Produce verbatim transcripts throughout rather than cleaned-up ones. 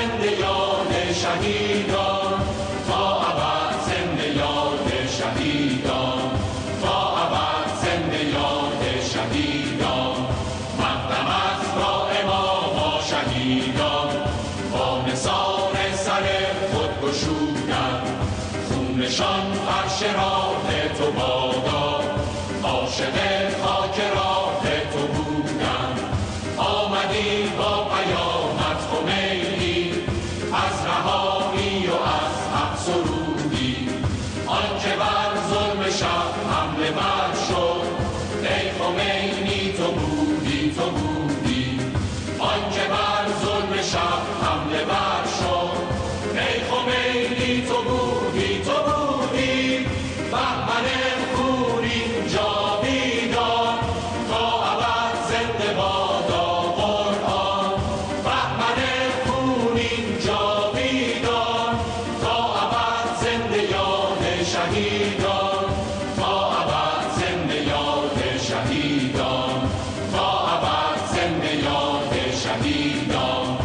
زنده یاد شهیدان، تا ابد زنده یاد شهیدان، تا ابد زنده یاد شهیدان. مقدم است را امام شهیدان، با نثار سر خود گشودند، خونشان فرش راه تو بادا، عاشق خاک راه تو بودند. آمدی با پیامت خمینی، از رهایی و از حق سرودی، آنکه بر ظلم شب حمله بر شد، ای خمینی تو بودی تو بودی، آنکه بر ظلم شب حمله بر شد، ای خمینی تو بودی تو بودی. بهمن خونی جاویدان، تا ابد زنده بادا قرآن. بهمن خونی جاویدان، تا ابد زنده یاد شهیدان، تا ابد زنده یاد شهیدان، تا ابد زنده یاد شهیدان.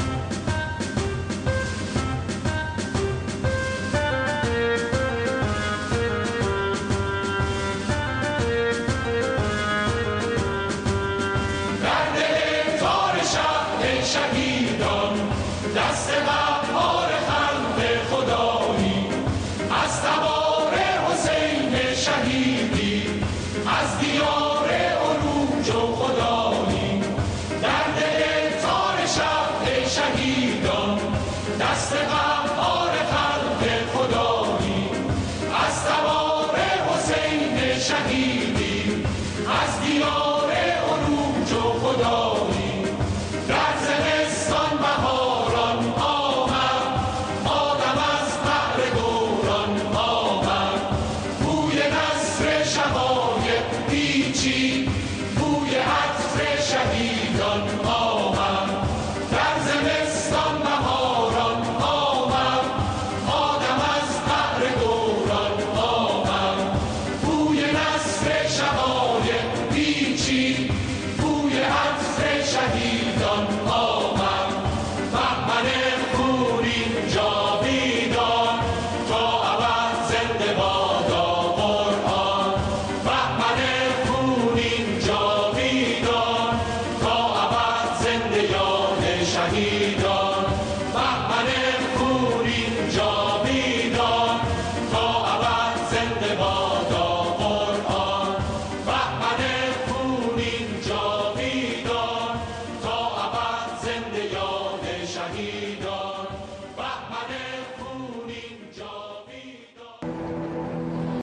شهیدان دست قهار خلق خدایی، از تبار حسین شهیدی، از دیار عروج و خدایی. در دل تار شب شهیدان دست قهار